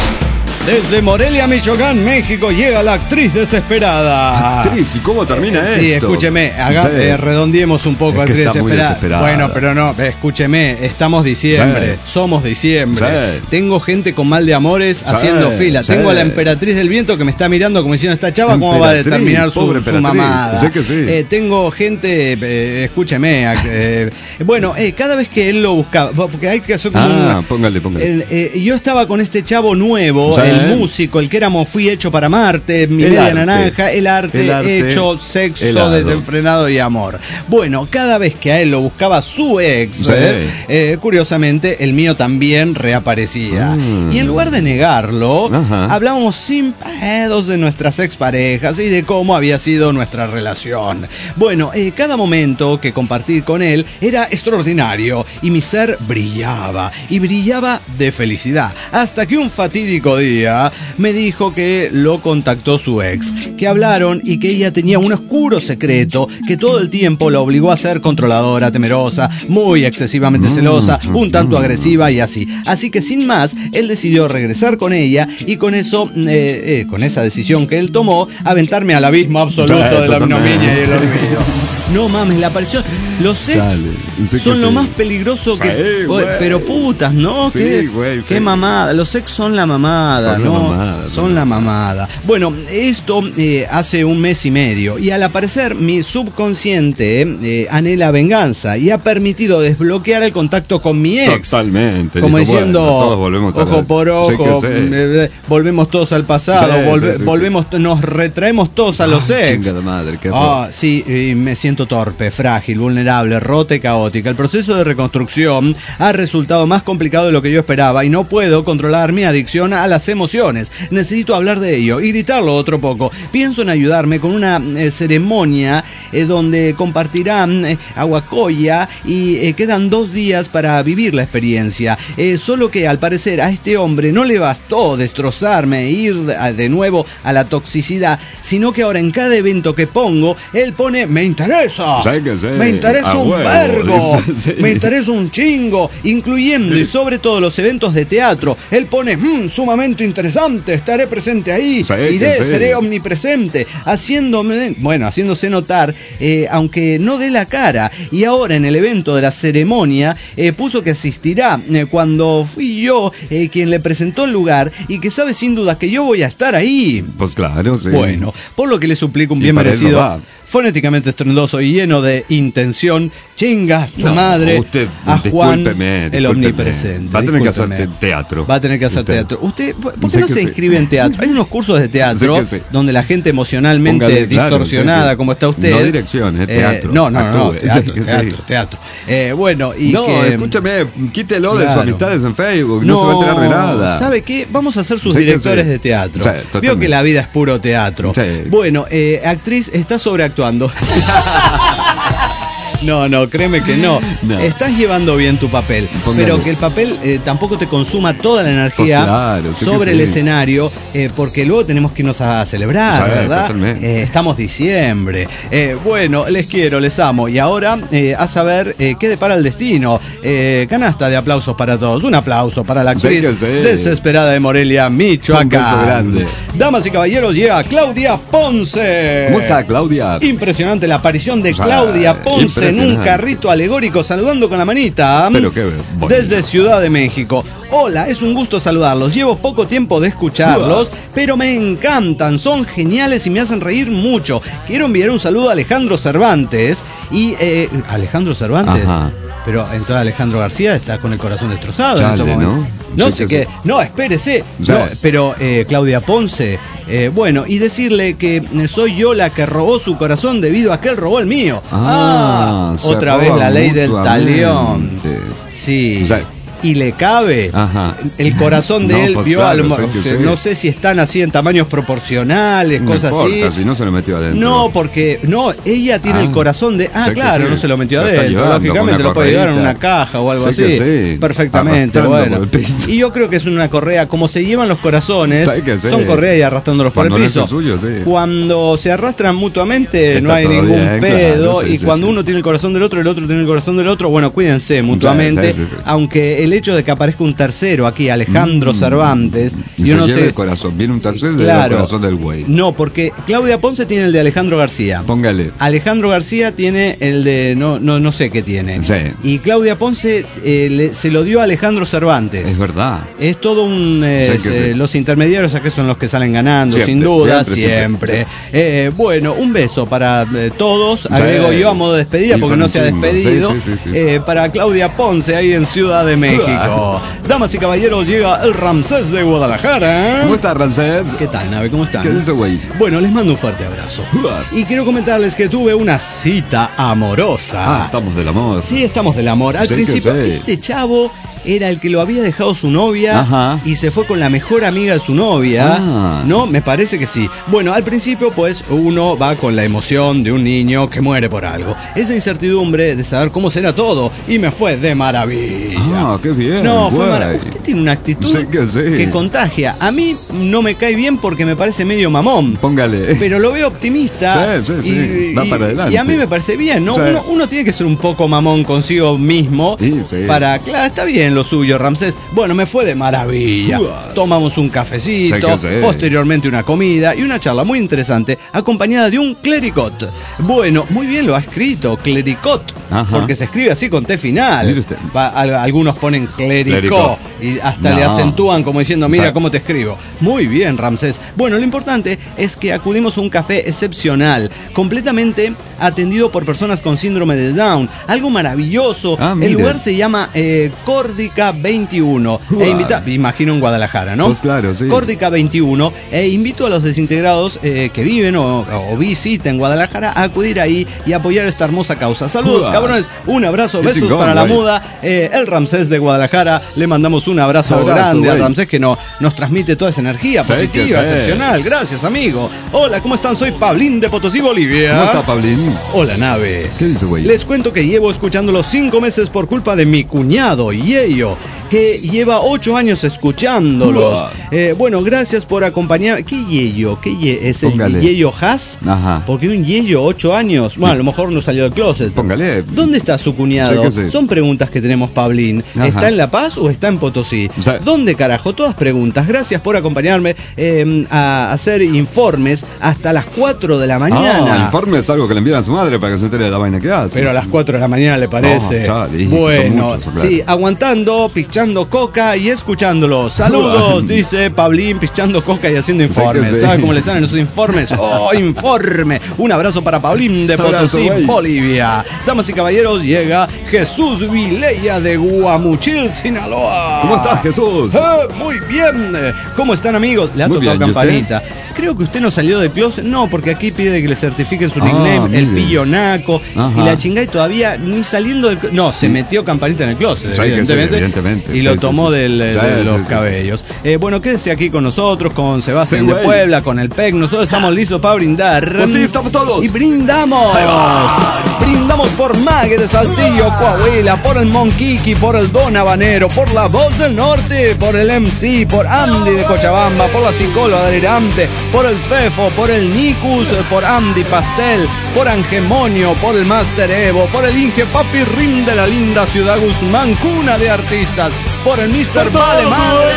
Desde Morelia, Michoacán, México, llega la actriz desesperada. Actriz, ¿y cómo termina Eh, esto? Sí, escúcheme, haga, Sí. eh, redondeemos un poco, Es que actriz está muy desesperada. desesperada. Bueno, pero no, escúcheme, estamos diciembre, Sí. somos diciembre. Sí. Tengo gente con mal de amores Sí, haciendo fila. sí. Tengo a la emperatriz del viento que me está mirando como diciendo, esta chava, ¿cómo va a Emperatriz, determinar su, pobre su emperatriz. mamada? Sí que sí. Eh, tengo gente, eh, escúcheme, eh, bueno, eh, cada vez que él lo buscaba, porque hay que hacer como Ah, una- póngale, póngale. el, eh, yo estaba con este chavo nuevo, Sí. el músico, el que éramos Fui Hecho para Marte, Mi El Media arte. Naranja, el arte, El arte hecho, sexo, helado. desenfrenado y amor. Bueno, cada vez que a él lo buscaba su ex, Sí. eh, eh, curiosamente, el mío también reaparecía. Mm. Y en lugar de negarlo, Ajá. hablábamos sin pedos de nuestras exparejas y de cómo había sido nuestra relación. Bueno, eh, cada momento que compartí con él era extraordinario y mi ser brillaba y brillaba de felicidad. Hasta que un fatídico día me dijo que lo contactó su ex, que hablaron y que ella tenía un oscuro secreto que todo el tiempo la obligó a ser controladora, temerosa, muy excesivamente celosa, un tanto agresiva y así. Así que sin más, él decidió regresar con ella y con eso, eh, eh, con esa decisión que él tomó, aventarme al abismo absoluto Sí, de la totalmente. ignominia y el olvido. No mames, la aparición. Los ex Chale, sí que son lo sí. más peligroso que. Sí, Güey, güey. pero putas, ¿no? Sí, qué, güey, qué sí. mamada. Los ex son la mamada, Son la ¿no? mamada, son son la la mamada. Bueno, esto eh, hace un mes y medio. Y al aparecer, mi subconsciente eh, anhela venganza y ha permitido desbloquear el contacto con mi ex. Totalmente. Como Dijo, diciendo, bueno, todos volvemos a ojo la- por Sí que ojo, sí. eh, volvemos todos al pasado, Sí, volve- sí, sí, volvemos, nos retraemos todos a los Ah, ex. chinga de madre, qué Ah, sí, y me siento torpe, frágil, vulnerable, rota y caótica. El proceso de reconstrucción ha resultado más complicado de lo que yo esperaba y no puedo controlar mi adicción a las emociones. Necesito hablar de ello y gritarlo otro poco. Pienso en ayudarme con una eh, ceremonia eh, donde compartirán eh, aguacoya y eh, quedan dos días para vivir la experiencia. Eh, solo que al parecer a este hombre no le bastó destrozarme e ir de, de nuevo a la toxicidad, sino que ahora en cada evento que pongo, él pone, me interesa, Sí que sí. me interesa A un huevo, vergo, dice, sí. me interesa un chingo, incluyendo y sobre todo los eventos de teatro. Él pone, "Mm, sumamente interesante, estaré presente ahí, Sí, iré, que sí. seré omnipresente", haciéndome, bueno, haciéndose notar, eh, aunque no dé la cara. Y ahora en el evento de la ceremonia eh, puso que asistirá eh, cuando fui yo eh, quien le presentó el lugar y que sabe sin duda que yo voy a estar ahí. Pues claro, sí. Bueno, por lo que le suplico un Y bien para eso merecido, va. fonéticamente estrendoso y lleno de intención, chinga su No, madre usted, a Juan discúlpeme, el discúlpeme. omnipresente. Va a tener que hacer Discúlpeme. te- teatro. Va a tener que hacer Usted. teatro. ¿Usted por por qué Sé no que se sí. inscribe en teatro? Hay unos cursos de teatro Sé que sí. donde la gente emocionalmente Póngale, claro, distorsionada, sí, sí. como está usted. No dirección, es eh, teatro. no, no, no, Actúe. teatro, Sí, que sí. teatro, teatro. Eh, bueno, y no, que, escúchame, quítelo de Claro. sus amistades en Facebook, no, se va a enterar de nada. ¿Sabe qué? Vamos a ser sus Sí que directores sí. de teatro. Sí, Vio totalmente. que la vida es puro teatro. Sí. Bueno, eh, actriz está sobreactuando. No, no, créeme que no. No. Estás llevando bien tu papel, Póngale. pero que el papel eh, tampoco te consuma toda la energía Pues claro, sí que sobre sí. el escenario, eh, porque luego tenemos que irnos a celebrar, Sí, ¿verdad? totalmente. Eh, estamos diciembre. Eh, bueno, les quiero, les amo. Y ahora eh, a saber eh, qué depara el destino. Eh, canasta de aplausos para todos. Un aplauso para la actriz Sí que sí. desesperada de Morelia, Michoacán. Un beso grande. Damas y caballeros, llega Claudia Ponce. ¿Cómo está, Claudia? Impresionante la aparición de O sea, Claudia Ponce en un impresionante. carrito alegórico saludando con la manita. Pero qué bonito. Desde Ciudad de México. Hola, es un gusto saludarlos. Llevo poco tiempo de escucharlos, Uah. pero me encantan, son geniales y me hacen reír mucho. Quiero enviar un saludo a Alejandro Cervantes y eh, Alejandro Cervantes. Ajá. Pero entonces Alejandro García está con el corazón destrozado en Chale, este momento. ¿no? No Sí sé que qué. sí. No, espérese. Sí. No, pero eh, Claudia Ponce. eh, bueno, y decirle que soy yo la que robó su corazón debido a que él robó el mío. Ah, se otra vez roban la ley del talión. mutuamente. Sí. O sea, y le cabe. Ajá. El corazón de No, él pues vio claro, a lo- sí que o sea, sí. no sé si están así en tamaños proporcionales, No cosas importa, así. si no se lo metió adentro. No, porque no, ella tiene Ah, el corazón de. Ah, sé que claro, sí. no se lo metió Lo está adentro. llevando Lógicamente con lo una puede llevar en una correíta. caja o algo Sé así. que sí. Perfectamente, Arrastrando bueno. por el piso. Y yo creo que es una correa, como se llevan los corazones, Sé que sí. son correas y arrastrándolos por Cuando el no es piso. el suyo, sí. Cuando se arrastran mutuamente Está no hay todo ningún bien, pedo. claro, sí, y sí, cuando sí. uno tiene el corazón del otro, el otro tiene el corazón del otro, bueno, cuídense mutuamente. sí, sí, sí. Aunque el hecho de que aparezca un tercero aquí, Alejandro Mm. Cervantes, Y yo se no lleva sé. el corazón. Viene un tercer del Claro. corazón del güey. No, porque Claudia Ponce tiene el de Alejandro García. Póngale. Alejandro García tiene el de no no no sé qué tiene. Sí. Y Claudia Ponce eh, le- se lo dio a Alejandro Cervantes. Es verdad. Es todo un eh, Sí, que eh, sí. los intermediarios aquí son los que salen ganando, Siempre, sin duda, siempre, siempre. siempre, Eh, bueno, un beso para eh, todos. Sí. Agrego yo a modo de despedida Y porque son no un se ha chingo. despedido. Sí, sí, sí, sí. Eh, para Claudia Ponce ahí en Ciudad de México. Damas y caballeros, llega el Ramsés de Guadalajara. ¿Cómo está, Ramsés? ¿Qué tal, nave? ¿Cómo están? ¿Qué dice, güey? Bueno, les mando un fuerte abrazo. Y quiero comentarles que tuve una cita amorosa. Ah, estamos del amor. Sí, estamos del amor. Al Sí que principio, sí. este chavo era el que lo había dejado su novia Ajá. y se fue con la mejor amiga de su novia. Ah. ¿No? Me parece que sí. Bueno, al principio, pues, uno va con la emoción de un niño que muere por algo. Esa incertidumbre de saber cómo será todo. Y me fue de maravilla. Ah, qué bien. No, fue güey. maravilloso. Usted tiene una actitud Sí que sí. que contagia. A mí no me cae bien porque me parece medio mamón. Póngale. Pero lo veo optimista. Sí, sí, sí. Y, Va y- para adelante. y a mí me parece bien, ¿no? Sí. Uno, uno tiene que ser un poco mamón consigo mismo. Sí, sí. Para, claro, está bien lo suyo, Ramsés. Bueno, me fue de maravilla. Uah. Tomamos un cafecito, Sí que sí. posteriormente una comida y una charla muy interesante, acompañada de un clericot. Bueno, muy bien lo ha escrito, clericot, Ajá. porque se escribe así con T final. Mire usted. Va, al- algunos ponen clericó Clericó. y hasta No. le acentúan como diciendo, mira O sea, cómo te escribo. Muy bien, Ramsés. Bueno, lo importante es que acudimos a un café excepcional, completamente atendido por personas con síndrome de Down. Algo maravilloso. Ah, El mire. lugar se llama eh, Córdica veintiuno. Uah. E invita, me imagino en Guadalajara, ¿no? Pues claro, sí. Córdica veintiuno. E invito a los desintegrados eh, que viven o, o visiten Guadalajara a acudir ahí y apoyar esta hermosa causa. Saludos, Uah. cabrones. Un abrazo, Qué besos chingón, para la güey. muda. Eh, el Ramsés de Guadalajara. Le mandamos un abrazo, Abrazo, grande al güey. Ramsés que no, nos transmite toda esa energía Sí, positiva, que sí. excepcional. Gracias, amigo. Hola, ¿cómo están? Soy Pablín de Potosí, Bolivia. ¿Cómo está, Pablín? Hola, nave. ¿Qué dice, güey? Les cuento que llevo escuchando los cinco meses por culpa de mi cuñado, Yeyo, que lleva ocho años escuchándolos. Uah. Eh, bueno, gracias por acompañar. ¿Qué Yeyo? ¿Qué ye- es el Póngale. Yeyo Haas? Ajá. Porque un Yeyo, ocho años. Bueno, a lo mejor no salió del closet. Póngale. ¿Dónde está su cuñado? Sí que sí. Son preguntas que tenemos, Pablín. Ajá. ¿Está en La Paz o está en Potosí? O sea- ¿Dónde carajo? Todas preguntas. Gracias por acompañarme eh, a hacer informes hasta las cuatro de la mañana. Ah, informe es algo que le envían a su madre para que se entere de la vaina que hace. Pero a las cuatro de la mañana le parece. No, chale, son bueno, muchos, claro. sí, aguantando, pichando coca y escuchándolo. Saludos, dice Pablín, pichando coca y haciendo informes. que sí. ¿Sabe cómo le salen esos informes? ¡Oh, informe! Un abrazo para Pablín de Abrazo, Potosí, güey. Bolivia. Damas y caballeros, llega Jesús Vileya de Guamuchil, Sinaloa. ¿Cómo estás, Jesús? Eh, muy bien. ¿Cómo están, amigos? Le ha Muy tocado bien, ¿y usted? campanita. creo que usted no salió del closet. No, porque aquí pide que le certifiquen su Ah, nickname, mire. el pillonaco. Ajá. Y la chingada y todavía ni saliendo del closet. No, se metió Campanita en el closet, Sí, que sí, evidentemente. evidentemente. Y Sí, lo sí, tomó sí. del, Sí, de sí, los sí, sí. cabellos. Eh, bueno, quédese aquí con nosotros, con Sebastián Sí, de güey. Puebla, con el P E C. Nosotros estamos listos para brindar. Pues sí, estamos todos. Y brindamos. Brindamos por Mague de Saltillo, Coahuila, por el Monquiqui, por el Don Habanero, por la Voz del Norte, por el M C, por Andy de Cochabamba, por la psicóloga delirante, por el Fefo, por el Nicus, por Andy Pastel, por Angemonio, por el Master Evo, por el Inge Papi Rim de la linda ciudad Guzmán, cuna de artistas, por el mister Vale Madre.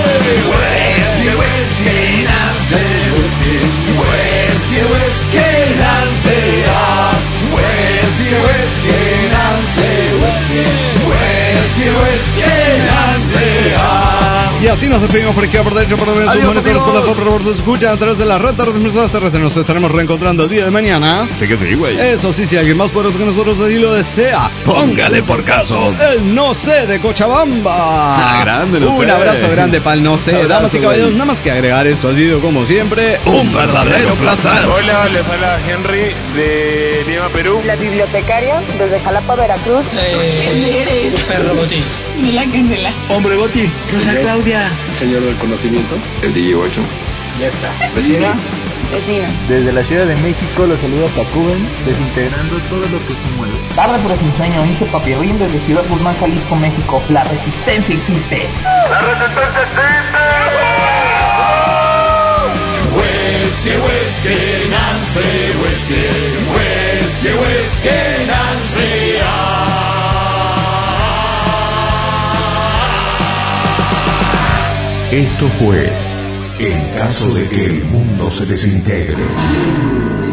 Y así nos despedimos por izquierda, por derecha, por derecha, Adiós, sus monitores, por las amigos. otras, por sus escuchas a través de las redes transmisoras terrestres. Nos estaremos reencontrando el día de mañana. Sí que sí, güey. Eso sí, si alguien más poderoso que nosotros así lo desea, Póngale por caso. el No Sé de Cochabamba. Ah, grande, No Un Sé. abrazo grande para el No Sé. Abrazo, Damas y caballeros, güey. nada más que agregar, esto ha sido como siempre un verdadero placer. Hola, les habla Henry de Lima, Perú. La bibliotecaria desde Jalapa, Veracruz. ¿Quién eres? Perro Botín. De la candela. Hombre Boti. Rosa Claudia. Señor del conocimiento. El D J ocho. Ya está. Vecina. Vecina. Desde la Ciudad de México los saluda Tacuben, desintegrando todo lo que se mueve. Tarde pero sin sueño, Inge Papirrín desde Ciudad Guzmán, Jalisco, México. La resistencia existe. ¡La resistencia existe! Whisky, whisky, Nancy, whisky, whisky, whisky, Nancy. Esto fue En caso de que el mundo se desintegre.